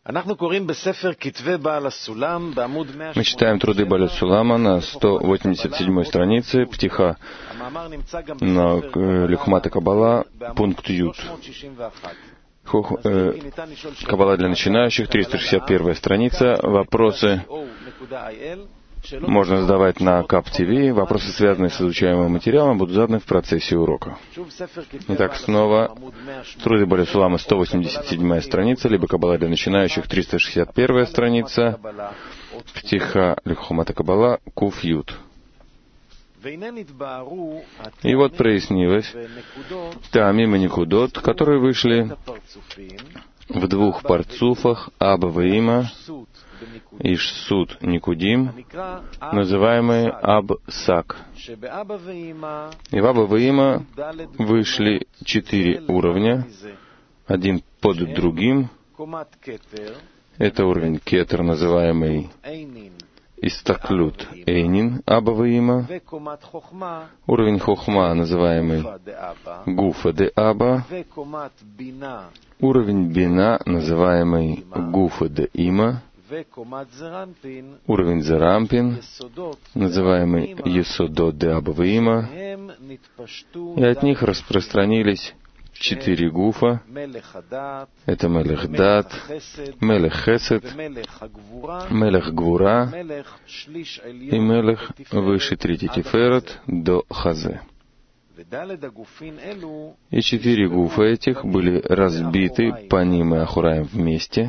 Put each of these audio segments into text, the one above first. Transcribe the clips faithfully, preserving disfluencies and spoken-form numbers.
Мы читаем труды Бааля Сулама на сто восемьдесят седьмой странице, Птиха на Лихумат Каббала, пункт Ют. э, Каббала для начинающих, триста шестьдесят первая страница. Вопросы можно задавать на Кап ТВ. Вопросы, связанные с изучаемым материалом, будут заданы в процессе урока. Итак, снова труды Бааля Сулама, сто восемьдесят седьмая страница, либо Каббала для начинающих, триста шестьдесят первая страница, Птиха Лихумат Каббала, Куф Ют. И вот прояснилось Таамим и Никудот, которые вышли в двух парцуфах Аба Ваима и Шсут Никудим, называемые Аб-Сак. И в Аба Ваима вышли четыре уровня, один под другим. Это уровень Кетер, называемый Истаклют Эйнин Аба Ваима, уровень Хохма, называемый Гуфа де Аба, уровень Бина, называемый Гуфа де Има, уровень Зарампин, называемый Есодот де Аба Ваима, и от них распространились четыре гуфа. Это Мелех Дат, Мелех Хесед, Мелех Гвура и Мелех выше третий Тиферет до Хазе. И четыре гуфа этих были разбиты по ним и Ахураим вместе.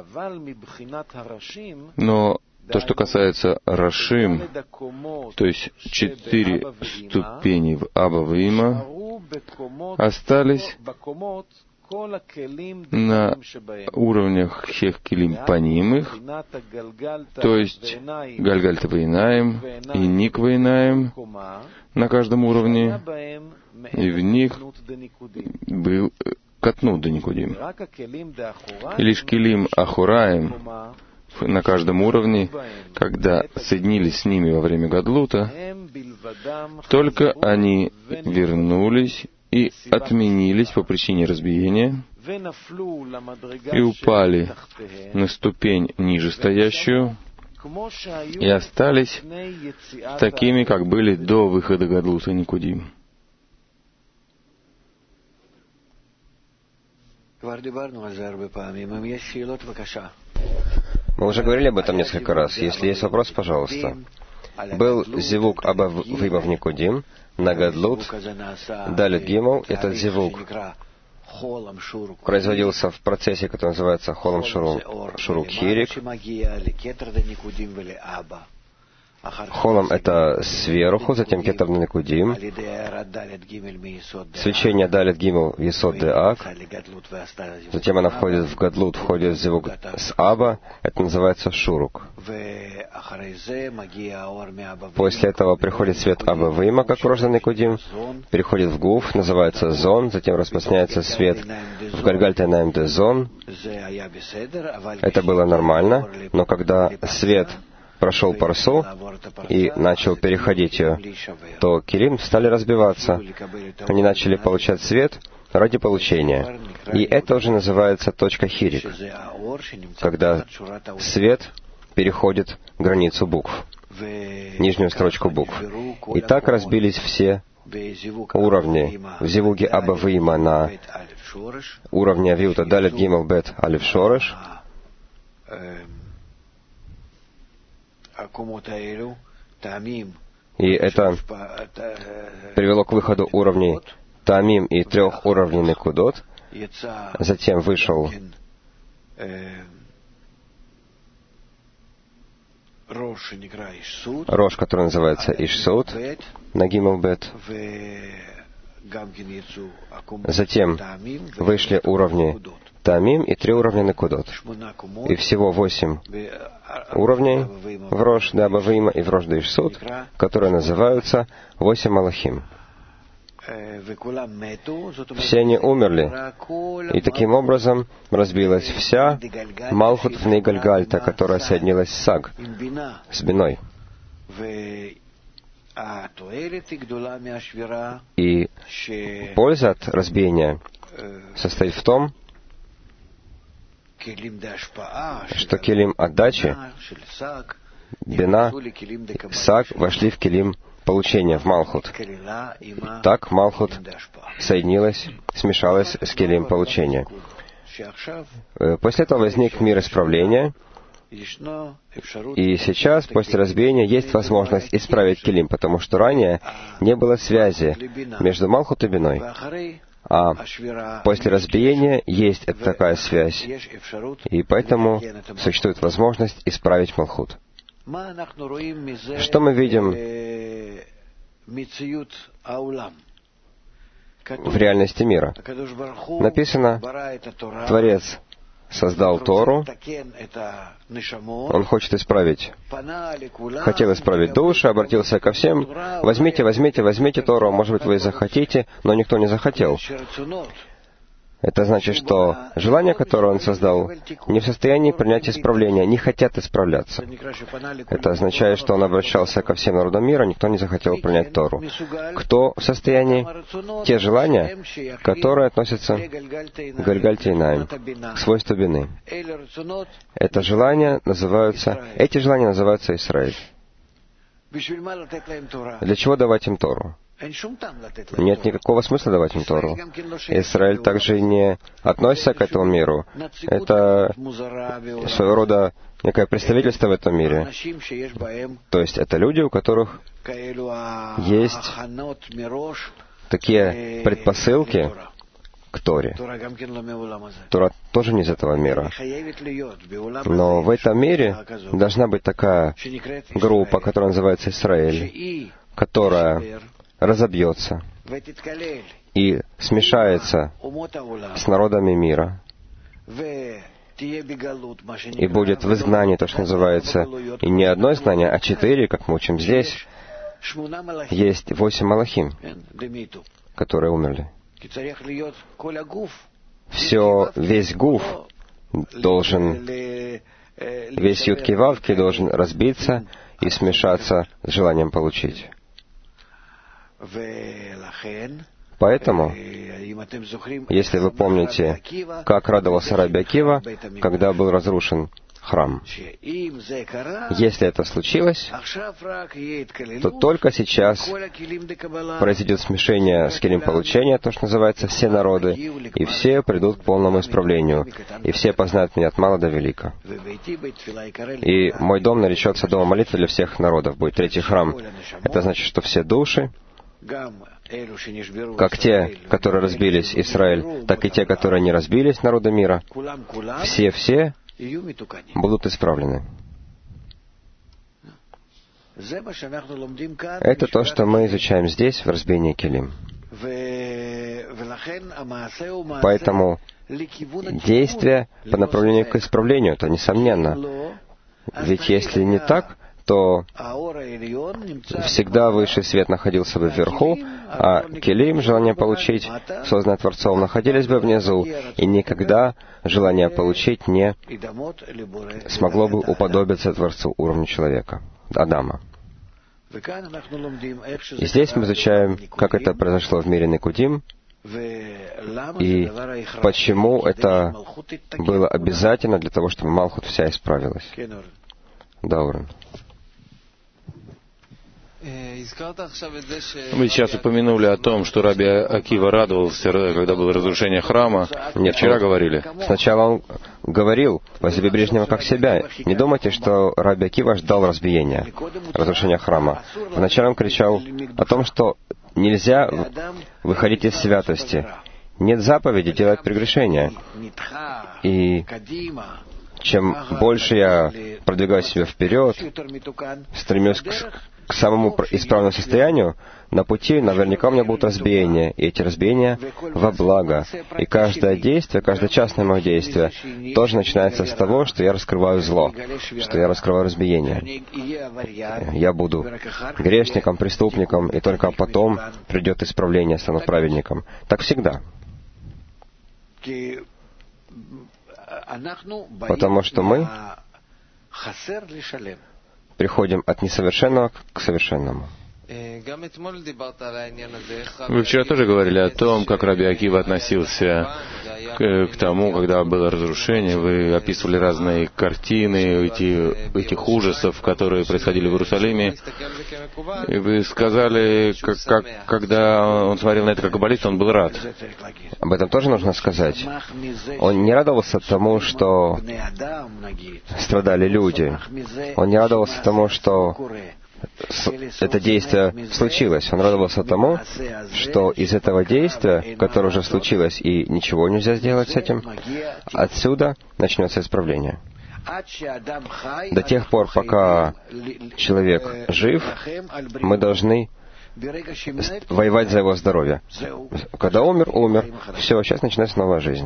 Но то, что касается Рашим, то есть четыре ступени в Аба Ваима, остались на уровнях Хехкилим Панимых, то есть Гальгальта Ваинаем и Ник Ваинаем на каждом уровне, и в них был Катнут де Никудим. И лишь Килим Ахураим на каждом уровне, когда соединились с ними во время Гадлута, только они вернулись и отменились по причине разбиения и упали на ступень ниже стоящую и остались такими, как были до выхода Гадлута Никудим. Мы уже говорили об этом несколько раз. Если есть вопрос, пожалуйста. Был зивук Аба Ваима в Никудим, на Гадлут, Далит Гимл. Этот зивук производился в процессе, который называется Холам Шурук Хирик. Холам — это сверху, затем Кетер на Никудим. Свечение Далит Гимл в Есод де Ак. Затем она входит в Гадлут, входит в зивук с Аба. Это называется Шурук. После этого приходит свет Аба Ваима, как рожда Никудим, переходит в Гуф, называется Зон, затем распространяется свет в Гальгальте Наим де Зон. Это было нормально, но когда свет прошел парсу и начал переходить ее, то килим стали разбиваться. Они начали получать свет ради получения. И это уже называется точка хирик, когда свет переходит границу букв, нижнюю строчку букв. И так разбились все уровни. В зивуге Аба Ваима на уровне Авиута Далит Гимл Бет Алиф Шореш. И это привело к выходу уровней Таамим и трех уровней Некудот. Затем вышел Рош, который называется Ишсут, на Гимл Бет. Затем вышли уровни Таамим и три уровня Некудот. И всего восемь уровней в Рош де Аба Ваима и в Рош де Ишсут, которые называются восемь Малахим. Все они умерли, и таким образом разбилась вся Малхут в Нейгальгальта, которая соединилась с Саг, с Биной. И польза от разбиения состоит в том, что келим отдачи, бина, саг вошли в келим получения, в Малхут. Так Малхут соединилась, смешалась с келим получения. После этого возник мир исправления, и сейчас, после разбиения, есть возможность исправить келим, потому что ранее не было связи между Малхут и биной. А после разбиения есть такая связь, и поэтому существует возможность исправить Малхут. Что мы видим в реальности мира? Написано, Творец создал Тору, Он хочет исправить, хотел исправить души, обратился ко всем: возьмите, возьмите, возьмите Тору, может быть, вы захотите, но никто не захотел. Это значит, что желания, которые Он создал, не в состоянии принять исправление, не хотят исправляться. Это означает, что Он обращался ко всем народам мира, никто не захотел принять Тору. Кто в состоянии? Те желания, которые относятся к Гальгальтейнаим, к свойству бины. Это желания называются, эти желания называются Исраэль. Для чего давать им Тору? Нет никакого смысла давать им Тору. Израиль также не относится к этому миру. Это своего рода некое представительство в этом мире. То есть это люди, у которых есть такие предпосылки к Торе. Тора тоже не из этого мира. Но в этом мире должна быть такая группа, которая называется Израиль, которая разобьется и смешается с народами мира, и будет в изгнании, то, что называется, и не одно изгнание, а четыре, как мы учим здесь. Есть восемь малахим, которые умерли. Все, весь гуф должен, весь ютки вавки должен разбиться и смешаться с желанием получить. Поэтому, если вы помните, как радовался Раби Акива, когда был разрушен храм, если это случилось, то только сейчас произойдет смешение с келим получения, то, что называется, все народы, и все придут к полному исправлению, и все познают меня от мала до велика. И мой дом наречется домом молитвы для всех народов, будет третий храм. Это значит, что все души, как те, которые разбились, Израиль, так и те, которые не разбились, народы мира, все-все будут исправлены. Это то, что мы изучаем здесь, в разбиении келим. Поэтому действие по направлению к исправлению, это несомненно. Ведь если не так, то всегда высший свет находился бы вверху, а келим, желание получить, созданное Творцом, находились бы внизу, и никогда желание получить не смогло бы уподобиться Творцу, уровню человека, Адама. И здесь мы изучаем, как это произошло в мире Никудим, и почему это было обязательно для того, чтобы Малхут вся исправилась. Да, Урен. Вы сейчас упомянули о том, что Раби Акива радовался, когда было разрушение храма. Нет, вчера говорили. Сначала он говорил: «Возлюби ближнего как себя». Не думайте, что Раби Акива ждал разбиения, разрушения храма. Вначале он кричал о том, что нельзя выходить из святости. Нет заповеди делать прегрешения. И чем больше я продвигаю себя вперед, стремлюсь к, к самому исправному состоянию, на пути наверняка у меня будут разбиения, и эти разбиения во благо. И каждое действие, каждое частное мое действие тоже начинается с того, что я раскрываю зло, что я раскрываю разбиение. Я буду грешником, преступником, и только потом придет исправление, стану праведником. Так всегда. Потому что мы приходим от несовершенного к совершенному. Вы вчера тоже говорили о том, как Раби Акива относился к, к тому, когда было разрушение, вы описывали разные картины эти, этих ужасов, которые происходили в Иерусалиме. И вы сказали, как, как, когда он смотрел на это как каббалист, он был рад. Об этом тоже нужно сказать. Он не радовался тому, что страдали люди. Он не радовался тому, что это действие случилось. Он радовался тому, что из этого действия, которое уже случилось, и ничего нельзя сделать с этим, отсюда начнется исправление. До тех пор, пока человек жив, мы должны воевать за его здоровье. Когда умер, умер. Все, сейчас начинается новая жизнь.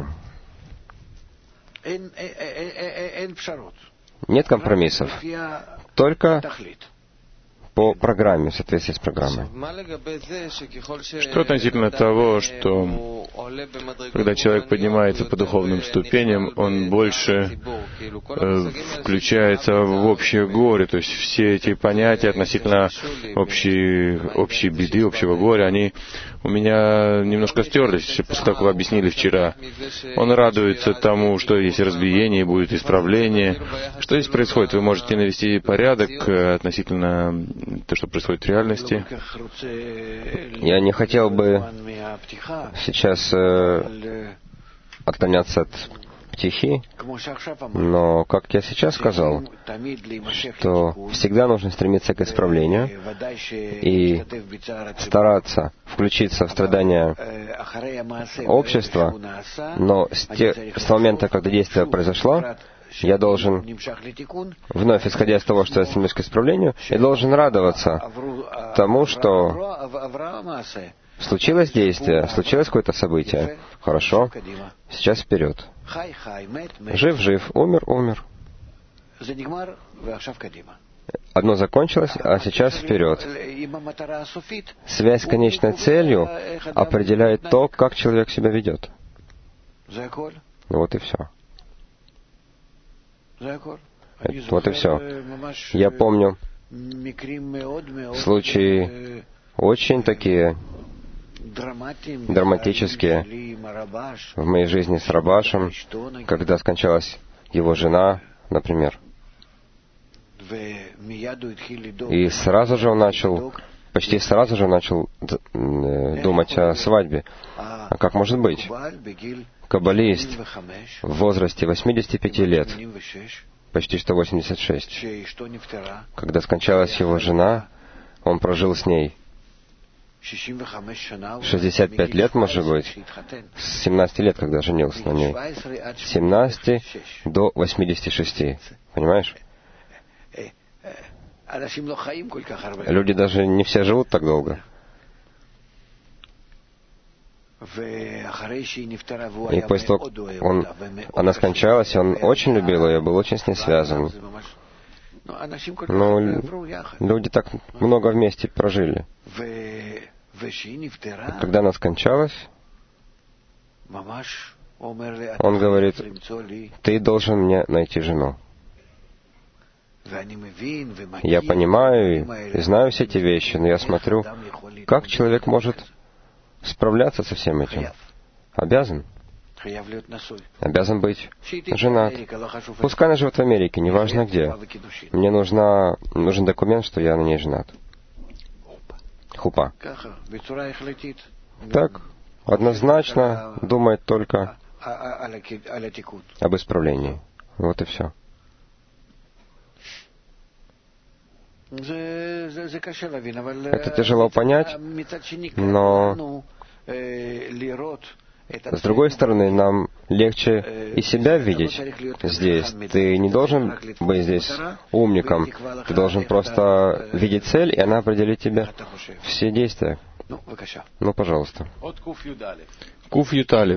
Нет компромиссов. Только по программе, в соответствии с программой. Что относительно того, что когда человек поднимается по духовным ступеням, он больше э, включается в общее горе, то есть все эти понятия относительно общей, общей беды, общего горя, они у меня немножко стерлись, после того, как вы объяснили вчера. Он радуется тому, что есть разбиение, будет исправление. Что здесь происходит? Вы можете навести порядок относительно того, что происходит в реальности? Я не хотел бы сейчас э, отклоняться от птихи, но, как я сейчас сказал, что всегда нужно стремиться к исправлению и стараться включиться в страдания общества, но с, те, с момента, когда действие произошло, я должен, вновь исходя из того, что я стремлюсь к исправлению, я должен радоваться тому, что случилось действие, случилось какое-то событие. Хорошо, сейчас вперед. Жив-жив, умер-умер. Одно закончилось, а сейчас вперед. Связь с конечной целью определяет то, как человек себя ведет. Вот и все. Вот и все. Я помню случаи очень такие драматические в моей жизни с Рабашем, когда скончалась его жена, например. И сразу же он начал, почти сразу же он начал думать о свадьбе. А как может быть? Каббалист в возрасте восьмидесяти пяти лет, почти что восемьдесят шесть, когда скончалась его жена, он прожил с ней шестьдесят пять лет, может быть, с семнадцати лет, когда женился на ней, с семнадцати до восьмидесяти шести. Понимаешь? Люди даже не все живут так долго. И после того, как он, она скончалась, он очень любил ее, был очень с ней связан. Но люди так много вместе прожили. И когда она скончалась, он говорит: ты должен мне найти жену. Я понимаю и знаю все эти вещи, но я смотрю, как человек может справляться со всем этим. Обязан. Обязан быть женат. Пускай она живет в Америке, неважно где. Мне нужна, нужен документ, что я на ней женат. Хупа. Так, однозначно думает только об исправлении. Вот и все. Это тяжело понять, но с другой стороны, нам легче и себя видеть здесь. Ты не должен быть здесь умником. Ты должен просто видеть цель, и она определит тебе все действия. Ну, пожалуйста. Куф Юталев.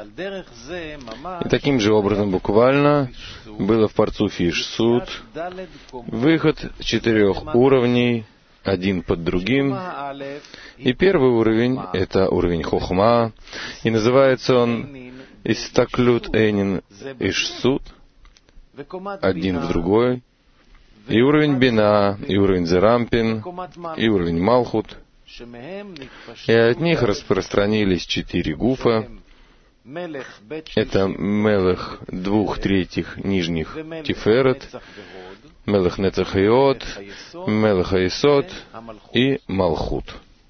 И таким же образом буквально было в Парцуфе Ишсуд выход четырех уровней, один под другим. И первый уровень — это уровень Хохма, и называется он Истаклют Эйнин Ишсуд, один в другой, и уровень Бина, и уровень Зерампин, и уровень Малхут. И от них распространились четыре гуфа, Это Мелех двух третьих нижних Тиферет, Мелех Нецах и Од, Мелех Аисод и Малхут.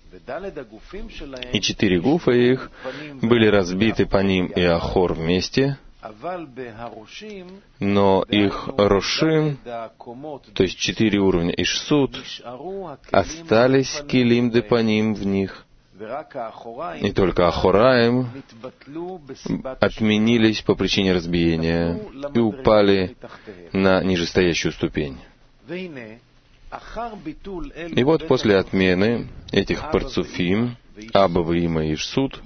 И четыре гуфа их были разбиты по ним и Ахор вместе, но их Рошим, то есть четыре уровня Ишсут, остались Килим де по ним в них, и только Ахораим отменились по причине разбиения и упали на нижестоящую ступень. И вот после отмены этих парцуфим, Аба, Ваима и Ишсут,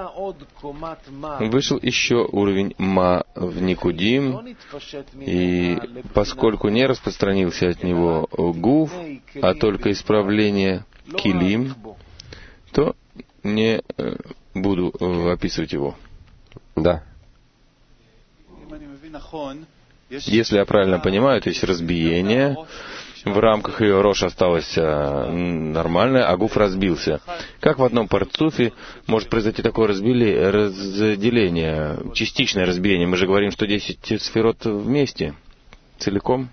вышел еще уровень Ма в Никудим, и поскольку не распространился от него Гуф, а только исправление Килим, то не э, буду э, описывать его. Да. Если я правильно понимаю, то есть разбиение, в рамках ее Рош осталось э, нормальное, а Гуф разбился. Как в одном парцуфе может произойти такое разбили, разделение, частичное разбиение? Мы же говорим, что десять сферот вместе, целиком.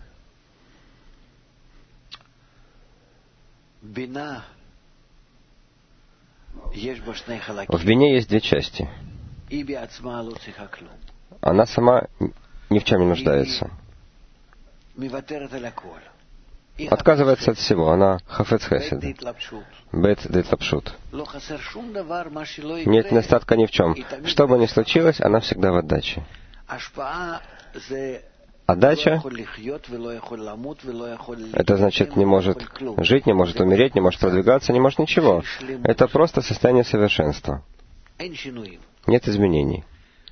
В бине есть две части. Она сама ни в чем не нуждается. Отказывается от всего. Она хафец хесед. Бет дет лапшут. Нет недостатка ни в чем. Что бы ни случилось, она всегда в отдаче. Отдача — это значит, не может жить, не может умереть, не может продвигаться, не может ничего. Это просто состояние совершенства. Нет изменений.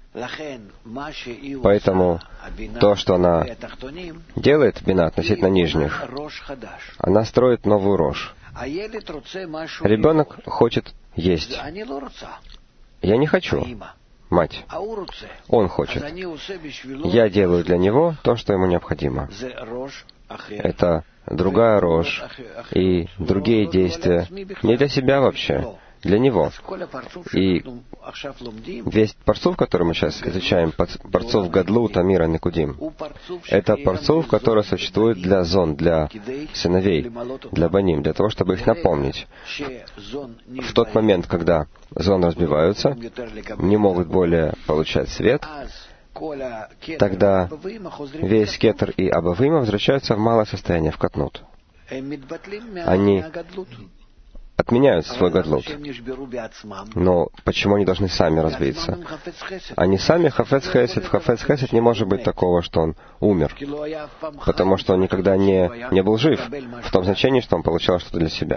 Поэтому то, что она делает, бина, относительно нижних, она строит новую рожь. Ребенок хочет есть. Я не хочу. Мать. Он хочет. Я делаю для него то, что ему необходимо. Это другая рожь и другие действия. Не для себя вообще, для него. И весь парцуф, который мы сейчас изучаем, парцуф Гадлут, Амира, Никудим, это парцуф, который существует для зон, для сыновей, для баним, для того, чтобы их напомнить. В тот момент, когда зон разбиваются, не могут более получать свет, тогда весь кетер и абавима возвращаются в малое состояние, в катнут. Они отменяют свой гадлут. Но почему они должны сами разбиться? Они сами хафец хесед. В хафец хесед не может быть такого, что он умер. Потому что он никогда не, не был жив, в том значении, что он получал что-то для себя.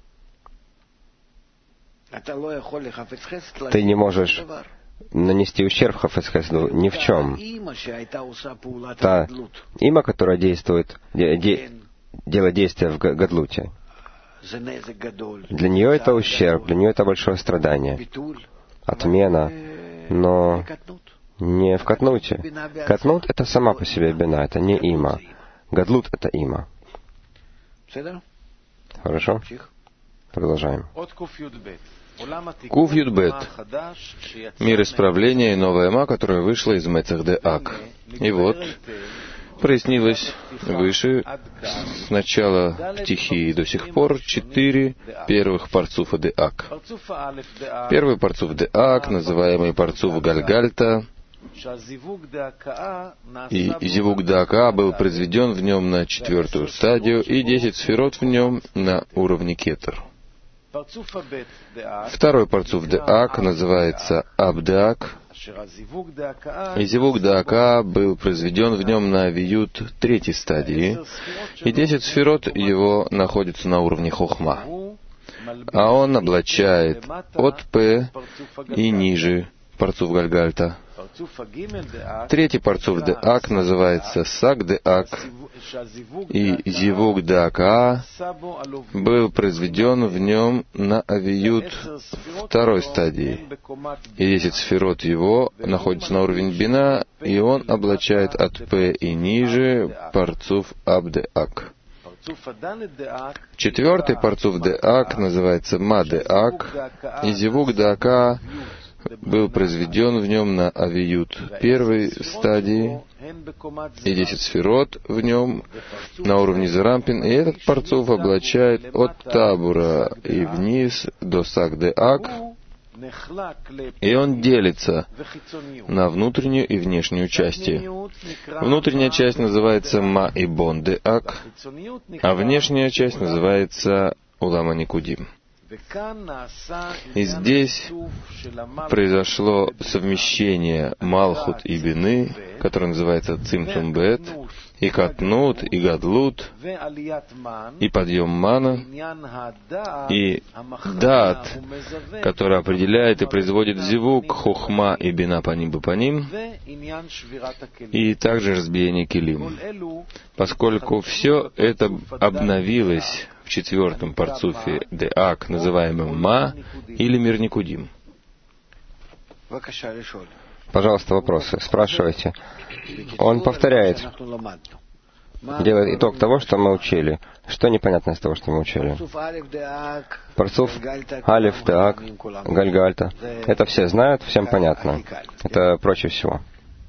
Ты не можешь нанести ущерб хафец хеседу ни в чем. Та има, которая действует, де, де, делает действие в гадлуте, для нее это ущерб, для нее это большое страдание, отмена, но не в катнуте. Катнут — это сама по себе бина, это не има. Гадлут — это има. Хорошо? Продолжаем. Кув Юдбет. Мир исправления и новая ма, которая вышла из Мецах де Ак. И вот прояснилось выше, с начала Птихии до сих пор, четыре первых парцуфа де Ак. Первый парцуф де Ак, называемый парцуф Гальгальта, и зивук де Ака был произведен в нем на четвертую стадию, и десять сферот в нем на уровне кетер. Второй парцуф де Ак называется Абдеак, и зивук де Ака был произведен в нем на авиют третьей стадии, и десять сферот его находятся на уровне хохма, а он облачает от П и ниже парцуф Гальгальта. Третий парцуф де Ак называется Сак де Ак, и зивук де Ака был произведен в нем на авиют второй стадии, и десять сферот его находятся на уровне бина, и он облачает от П и ниже парцуф Аб де Ак. Четвертый парцуф де Ак называется Ма де Ак, и зивук де Ака был произведен в нем на авиют первой стадии, и десять сферот в нем на уровне Зарампин, и этот Парцуф облачает от Табура и вниз до Сак-де-Ак, и он делится на внутреннюю и внешнюю части. Внутренняя часть называется Ма-и-Бон-де-Ак, а внешняя часть называется Улама-Никудим. И здесь произошло совмещение Малхут и Бины, которое называется Цимцум Бет, и Катнут, и Гадлут, и подъем Мана, и Дат, который определяет и производит Зивук, Хохма и Бина Паним Бапаним, и также разбиение Килим. Поскольку все это обновилось в четвертом парцуфе Деак, называемом Ма, или Мир Никудим. Пожалуйста, вопросы. Спрашивайте. Он повторяет, делает итог того, что мы учили. Что непонятно из того, что мы учили? Парцуф Алиф, Деак, Гальгальта. Это все знают, всем понятно. Это проще всего.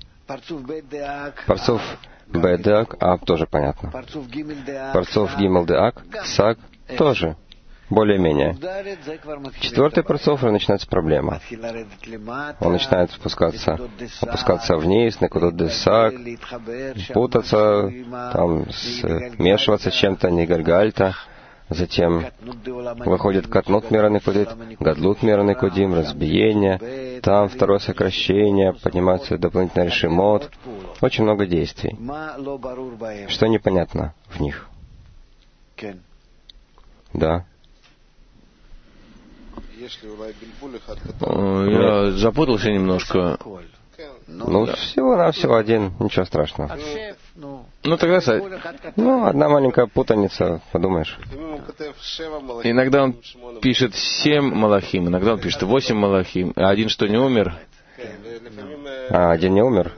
Парцуф Б Деак, Аб тоже понятно. Парцуф Гимел Деак, Сак тоже более-менее. Четвертый парцуф уже начинается проблема. Он начинает спускаться, опускаться вниз, на куда-то Десак, путаться, там, смешиваться с чем-то, не Гальгальта. Затем выходит Катнут Мира Никудит, Гадлут Мира Никудим, разбиение, там второе сокращение, поднимается дополнительный решимот. Очень много действий. Что непонятно в них? Да. Я запутался немножко. Ну, всего-навсего один, ничего страшного. Ну, тогда... Ну, одна маленькая путаница, подумаешь. Иногда он пишет семь малахим, иногда он пишет восемь малахим, а один что, не умер? А, один не умер?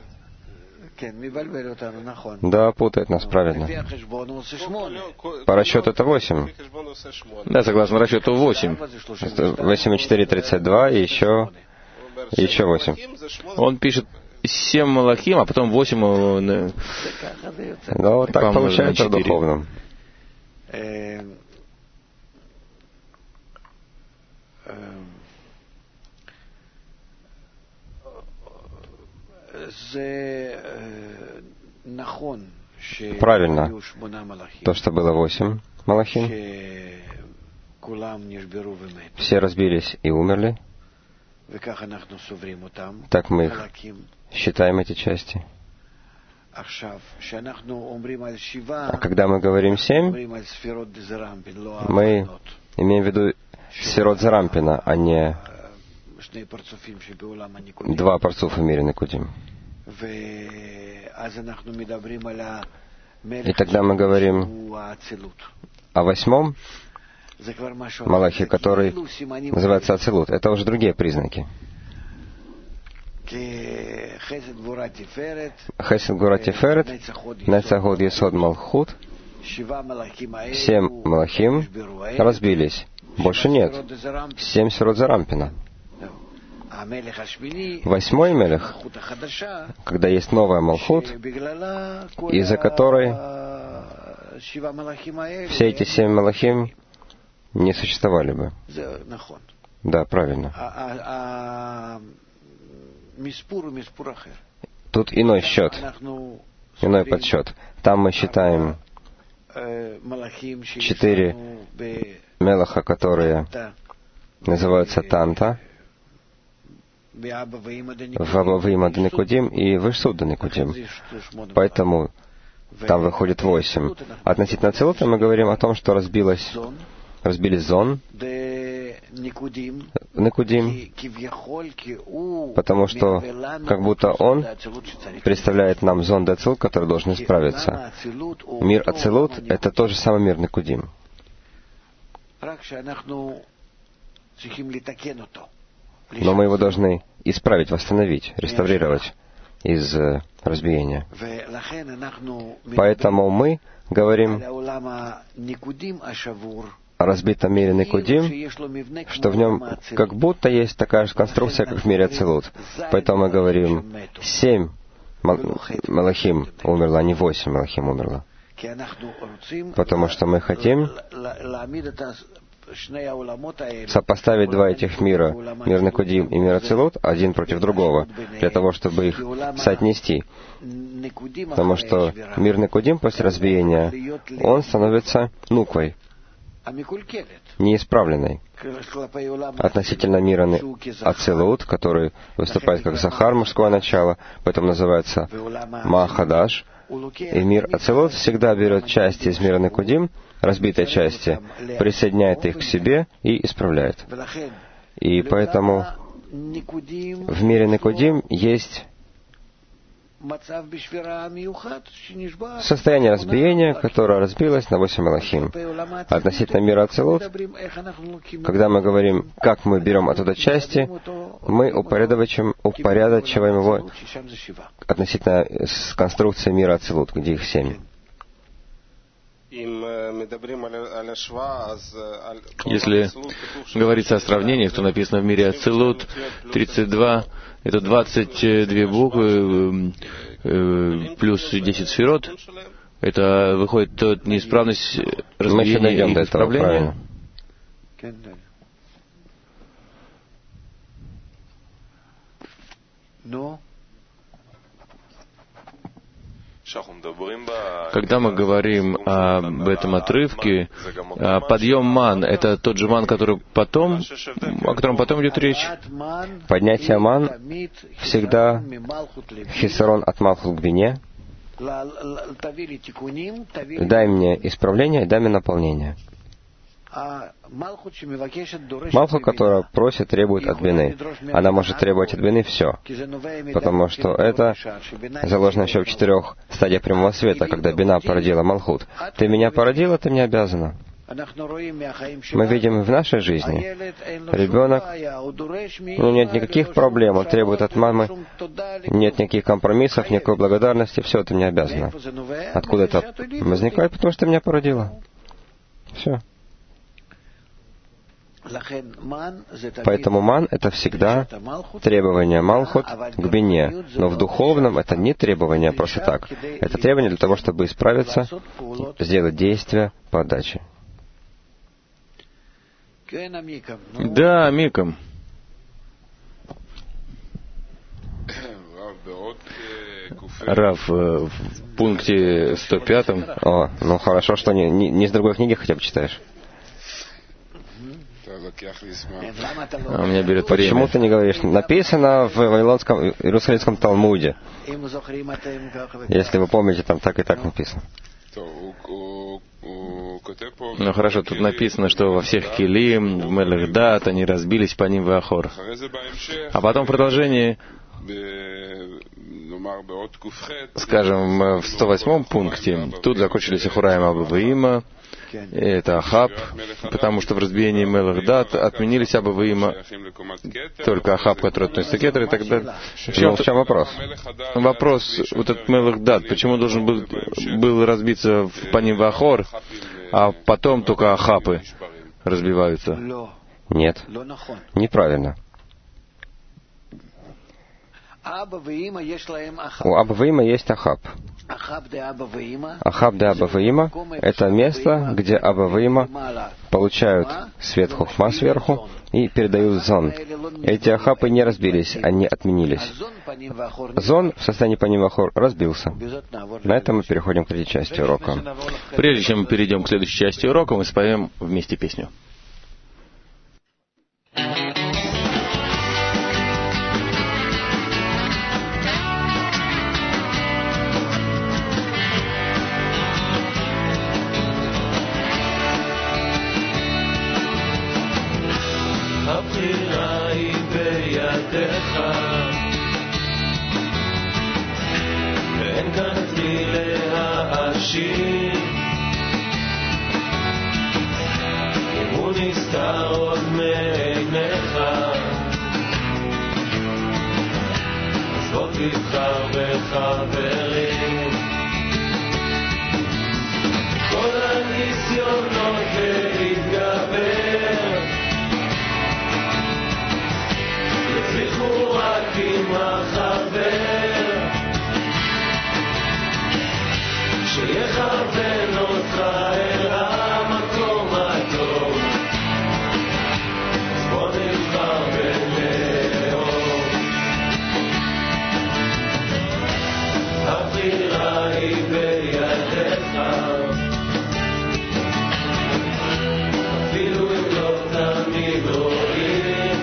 Да, путает нас, правильно. По расчету это восемь. Да, согласно расчету восемь. восемь и четыре — тридцать два, и еще, и еще восемь. Он пишет семь малахим, а потом восемь... Ну, вот так получается в духовном. Правильно. То, что было восемь малахим, все разбились и умерли. Так мы их считаем, эти части. А когда мы говорим семь, мы имеем в виду сферот Зарампина, а не два парцуфа в мире Никудим. И тогда мы говорим о восьмом малахе, который называется Ацилут. Это уже другие признаки. Хесед Гвура Тиферет, Нецах Год Есод Малхут, семь малахим разбились. Больше нет. Семь сферот Зарампина. Восьмой мелех, когда есть новая Малхут, из-за которой все эти семь малахим не существовали бы. Да, правильно. Тут иной счет, иной подсчет. Там мы считаем четыре мелаха, которые называются Танта, в Абавима Никудим и в Ишсуда Никудим. Поэтому там выходит восемь. Относительно Ацилута мы говорим о том, что разбилось, разбились зон Никудим, потому что как будто он представляет нам зон Ацилут, который должен исправиться. Мир Ацилут — это тот же самый мир Никудим. Но мы его должны исправить, восстановить, реставрировать из э, разбиения. Поэтому мы говорим разбитом мире Никудим, что в нем как будто есть такая же конструкция, как в мире Ацилут. Поэтому мы говорим, семь Малахим умерло, а не восемь Малахим умерло. Потому что мы хотим сопоставить два этих мира, мир Никудим и мир Ацилут, один против другого, для того, чтобы их соотнести. Потому что мир Никудим после разбиения, он становится нуквой, неисправленной, относительно мира Ацилут, который выступает как Захар, мужское начало, поэтому называется Махадаш. И мир Ацилут всегда берет части из мира Никудим, разбитые части, присоединяет их к себе и исправляет. И поэтому в мире Никудим есть состояние разбиения, которое разбилось на восемь Малахим. Относительно мира Ацилут, когда мы говорим, как мы берем оттуда части, мы упорядочиваем, упорядочиваем его относительно с конструкцией мира Ацилут, где их семь. Если говорится о сравнениях, то написано в мире Ацилут тридцать два, это двадцать две буквы плюс десять сферот. Это выходит тот неисправность разбиения и исправления. Когда мы говорим об этом отрывке, подъем ман — это тот же ман, который потом, о котором потом идет речь? Поднятие ман всегда хисарон от Малхут к бине. Дай мне исправление, дай мне наполнение. Малхут, которая просит, требует от бины. Она может требовать от бины все, потому что это заложено еще в четырех стадиях прямого света, когда бина породила Малхут. Ты меня породила, ты мне обязана. Мы видим в нашей жизни, ребенок, ну, нет никаких проблем, он требует от мамы, нет никаких компромиссов, никакой благодарности, все, ты мне обязана. Откуда это возникает? Потому что ты меня породила. Все. Поэтому ман — это всегда требование Малхут к бине, но в духовном это не требование просто так. Это требование для того, чтобы исправиться, сделать действия по отдаче. Да, Микам. Рав, в пункте сто пятом. О, ну хорошо, что не, не, не с другой книги хотя бы читаешь. А у меня берет Почему время. ты не говоришь? Написано в Вавилонском, Иерусалимском Талмуде. Если вы помните, там так и так написано. Ну хорошо, тут написано, что во всех Келим, в Мелех Дат, они разбились по ним в Ахор. А потом в продолжении, скажем, в сто восьмом пункте, тут закончились Ахураим Абаваима, это Ахаб, потому что в разбиении Мелех Дат отменились Абаваима, только Ахаб, который относится к Кетер, и так далее. Ну, в чем вопрос? Вопрос, вот этот Мелех Дат, почему должен был, был разбиться в, по ним в Ахор, а потом только Ахапы разбиваются? Нет, неправильно. У Абаваима есть Ахаб. Ахаб де Абаваима — это место, где Абаваима получают свет Хохма сверху и передают зон. Эти Ахапы не разбились, они отменились. Зон в состоянии Паним-Ахор разбился. На этом мы переходим к третьей части урока. Прежде чем мы перейдем к следующей части урока, мы споем вместе песню. הבחירה היא בידיך, ואין כאן את מי להאשים. אם הוא נסתר עוד מעיניך, אז בוא תבחר בחברים. כל הניסיונות להתגרש יכוון אותך אל המקום הטוב. אז בוא נבחר בלאהוב. הבחירה היא בידיך, אפילו אם לא תמיד רואים.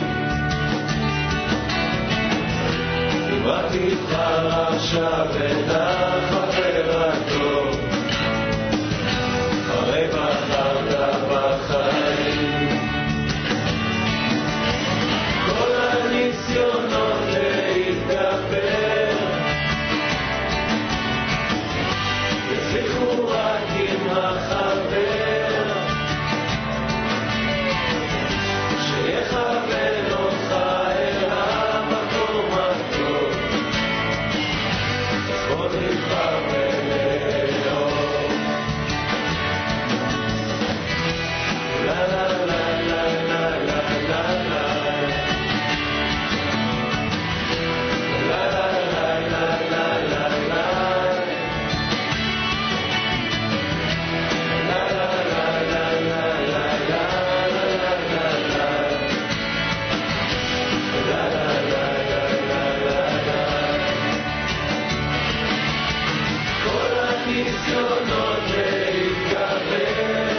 אם רק תבחר עכשיו את החבר הטוב, הרי בחרת בחיים. כל הניסיונות להתגבר יצליחו רק עם החבר שיכוון אותך אל המקום הטוב. אז בוא נבחר בלאהוב. לה לה לה לה לה לה לה לה ניסיונות להתגבר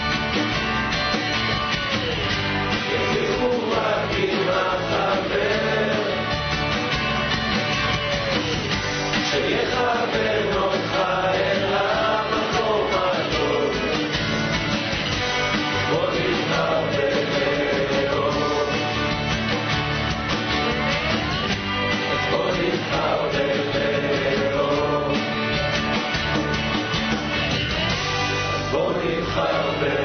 יצליחו רק עם החבר שיכוון אותך אל המקום הטוב. בוא נבחר בלאהוב. אז בוא נבחר בלאהוב. בוא נבחר בלאהוב.